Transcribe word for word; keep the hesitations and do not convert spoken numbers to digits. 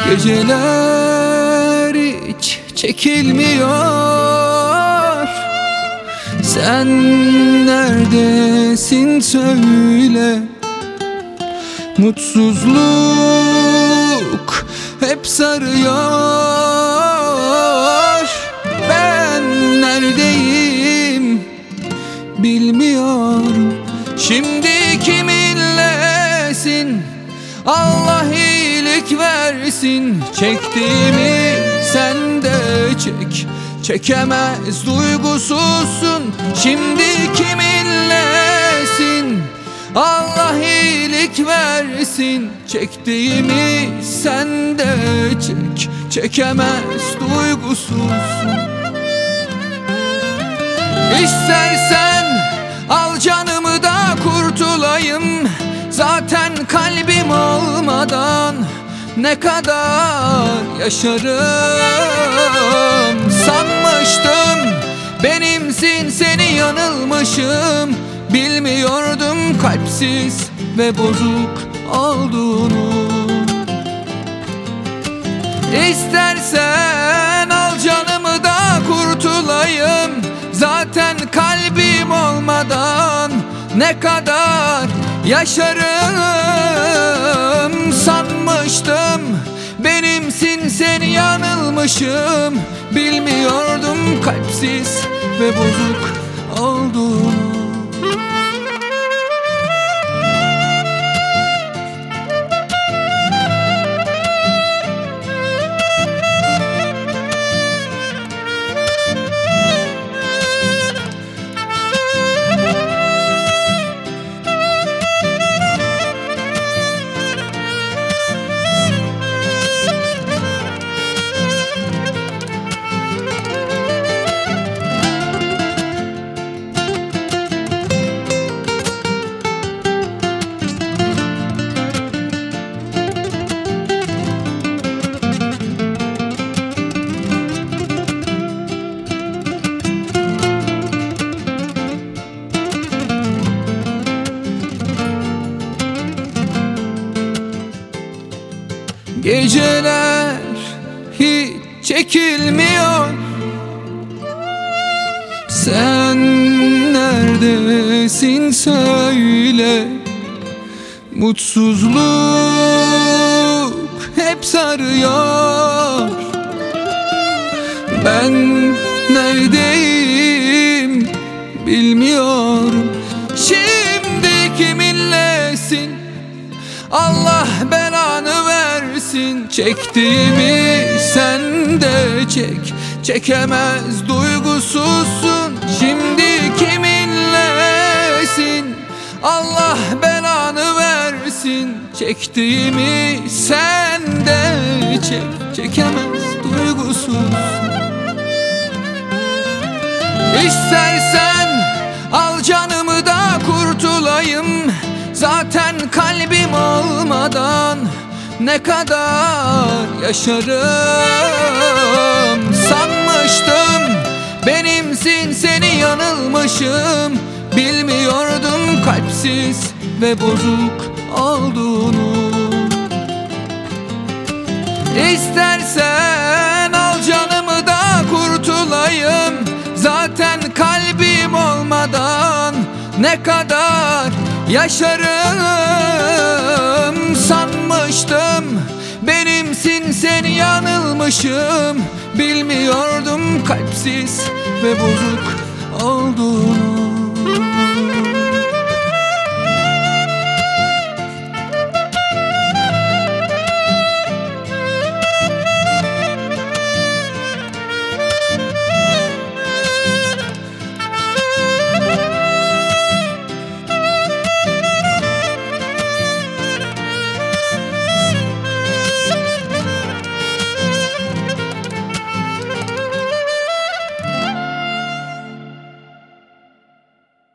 Geceler hiç çekilmiyor. Sen neredesin söyle. Mutsuzluk hep sarıyor. Ben neredeyim bilmiyorum. Şimdi kiminlesin? Allah iyilik versin. Çektiğimi sen de çek. Çekemez duygusuzsun. Şimdi kiminlesin? Allah iyilik versin. Çektiğimi sen de çek. Çekemez duygusuzsun. İstersen al canımı da kurtulayım. Zaten kalbim olmadan ne kadar yaşarım. Sanmıştım benimsin, seni yanılmışım. Bilmiyordum kalpsiz ve bozuk olduğunu. İstersen al canımı da kurtulayım. Zaten kalbim olmadan ne kadar yaşarım. Sanmıştım benimsin, seni yanılmışım. Bilmiyordum kalpsiz ve bozuk olduğunu. Geceler hiç çekilmiyor. Sen neredesin söyle. Mutsuzluk hep sarıyor. Ben neredeyim bilmiyorum. Şimdi kiminlesin? Allah belanı versin. Çektiğimi sen de çek. Çekemez duygusuzsun. Şimdi kiminlesin? Allah belanı versin. Çektiğimi sen de çek. Çekemez duygusuzsun. İstersen al canımı da kurtulayım. Zaten kalbim olmadan ne kadar yaşarım. Sanmıştım benimsin, seni yanılmışım. Bilmiyordum kalpsiz ve bozuk olduğunu. İstersen al canımı da kurtulayım. Zaten kalbim olmadan ne kadar yaşarım. Sanmıştım benimsin, seni yanılmışım. Bilmiyordum kalpsiz ve bozuk olduğunu.